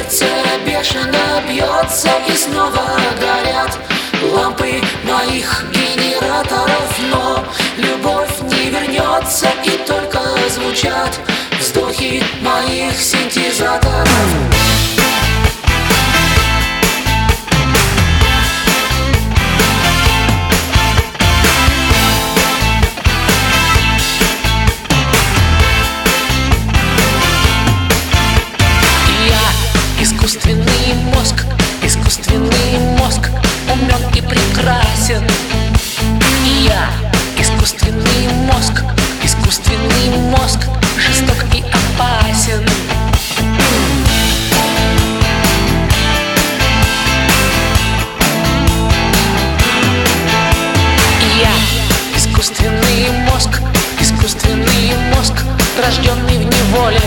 Сердце бешено бьется и снова горят лампы моих генераторов, но любовь не вернется, и только звучат вздохи моих синтезаторов. Искусственный мозг умен и прекрасен. Я искусственный мозг жесток и опасен. Я искусственный мозг, рожденный в неволе.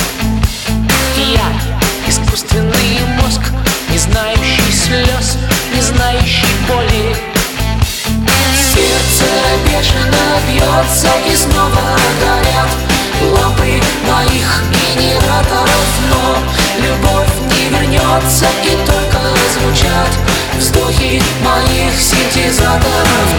Я искусственный мозг, не знающий слез, не знающий боли. Сердце бешено бьется и снова горят лампы моих генераторов, но любовь не вернется, и только звучат вздохи моих синтезаторов.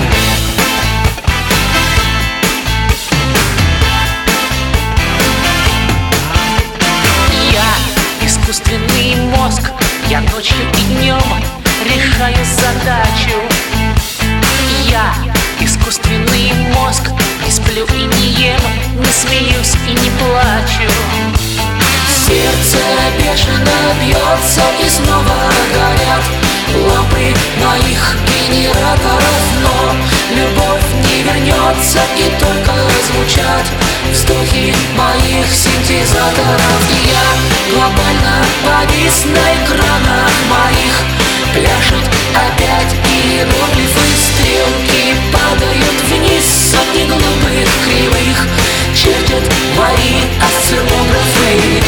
Искусственный мозг, я ночью и днем решаю задачу. Я искусственный мозг, не сплю и не ем, не смеюсь и не плачу. Сердце бешено бьется и снова горят лампы моих генераторов, но любовь не вернется, и только звучат вздохи моих синтезаторов. Я глобально повис на экранах моих, пляшут опять иероглифы, стрелки падают вниз, сотни глупых кривых чертят мои осциллографы.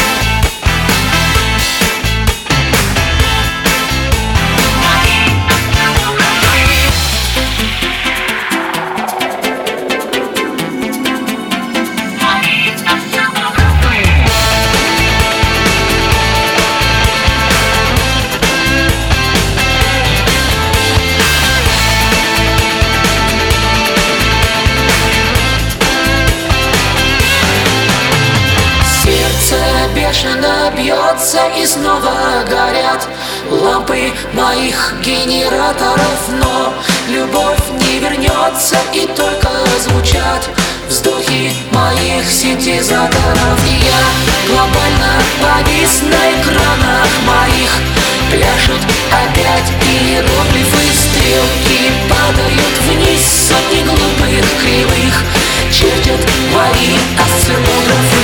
Бешено бьется и снова горят лампы моих генераторов, но любовь не вернется, и только звучат вздохи моих синтезаторов. Я глобально повис на экранах моих, пляшут опять иероглифы, стрелки падают вниз, сотни глупых кривых чертят мои осциллографы.